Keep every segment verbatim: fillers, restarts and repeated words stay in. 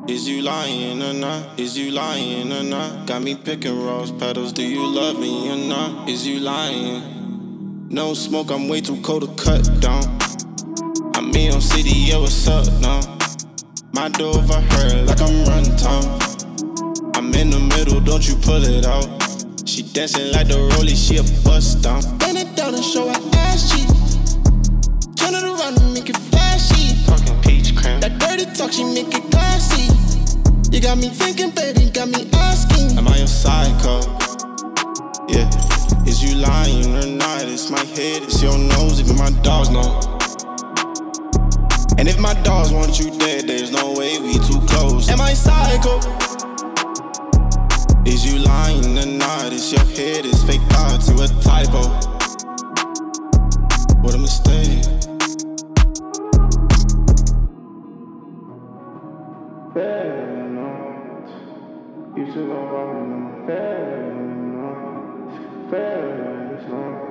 Is you lying or not? Is you lying or not? Got me picking rose petals. Do you love me or not? Is you lying? No smoke, I'm way too cold to cut down. I'm me on city, yeah, what's up now? My door over her like I'm run town. I'm in the middle, don't you pull it out. She dancing like the rollie, she a bust down. Bend it down and show her ass cheek. Turn it around and make it flashy. Talking peach cream. That dirty talk, she make it classy. You got me thinking, baby, got me asking. Am I a psycho? Yeah. Is you lying or not? It's my head, it's your nose, even my dogs know. And if my dogs want you dead, there's no way we too close. Am I psycho? Is you lying or not? It's your head, it's fake thoughts, you a typo. What a mistake. Fair enough. You should go walking on my fair enough. Fair enough.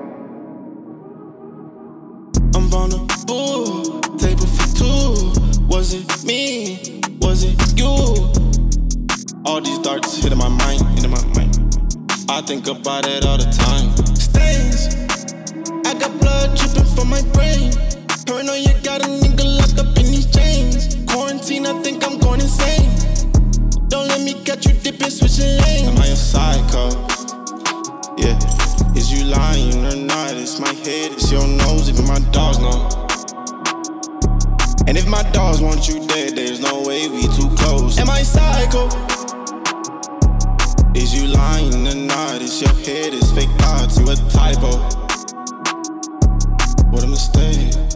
I'm vulnerable, table for two. Was it me? Was it you? All these darts hitting my mind, hitting my mind. I think about it all the time. Stains, I got blood dripping from my brain. Paranoia got a nigga locked up in these chains. Quarantine, I think I'm going insane. Don't let me catch you dipping, switching lanes. Am I a psycho? Yeah. Is you lying or not? It's my head, it's your nose, even my dogs know. And if my dogs want you dead, there's no way we too close. Am I psycho? Is you lying or not? It's your head, it's fake thoughts, you a typo. What a mistake.